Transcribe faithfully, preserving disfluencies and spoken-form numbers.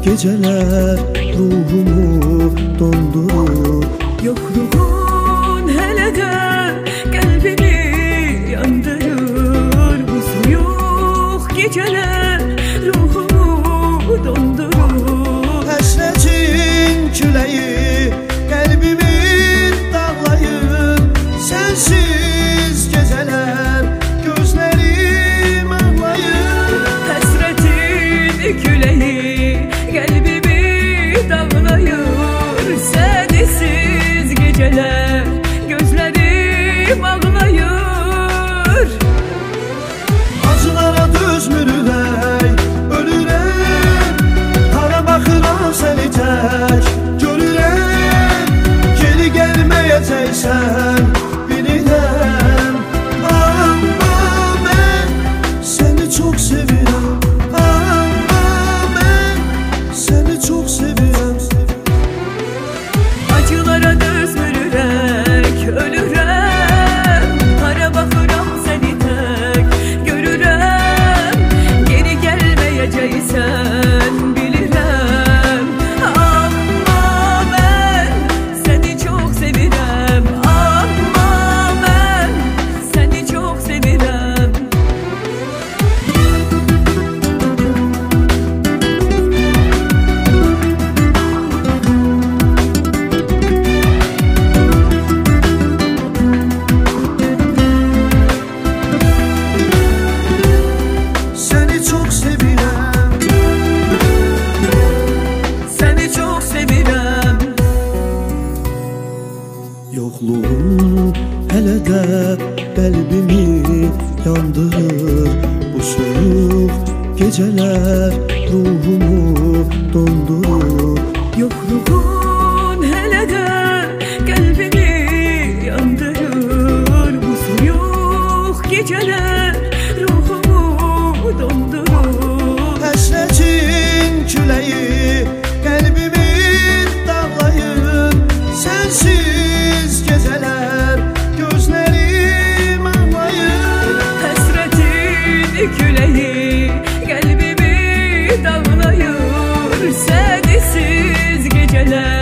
geceler ruhumu dondurur. Yokluğun hele de kalbimi yandırır. Bu soğuk geceler ruhumu dondurur. Hasretin küleği kalbimi dağlayır. Sensiz geceler gözlerim ağlayır. Hasretin küleği kalbimi dağlayır. Sensiz geceler gözlerim ağlayır. Acılara dözmürük, ölürəm. Hara baxıram səni tək görürəm. Geri gəlməyəcəksən bilirəm. Amma mən səni çox sevirəm. Amma mən səni çox sevirəm. Acılara dözmürük, ölürəm. Hara baxıram səni tək görürəm. Geri gəlməyəcəksən bilirəm. Amma mən səni çox sevirəm. Amma mən səni çox sevirəm. Səni çox sevirəm. Səni çox sevirəm. Yoxluğun hələ də qəlbimi yandırır. Bu soyuq gecələr ruhumu dondurur. Yokluğun hele de kalbimi yandırır. Bu soğuk geceler ruhumu dondurur. Həsrətin küləyi qəlbimi dağlayır. Sensiz geceler gözlerim ağlayır. Hasretin küleği kalbimi dağlayır. Sensiz geceler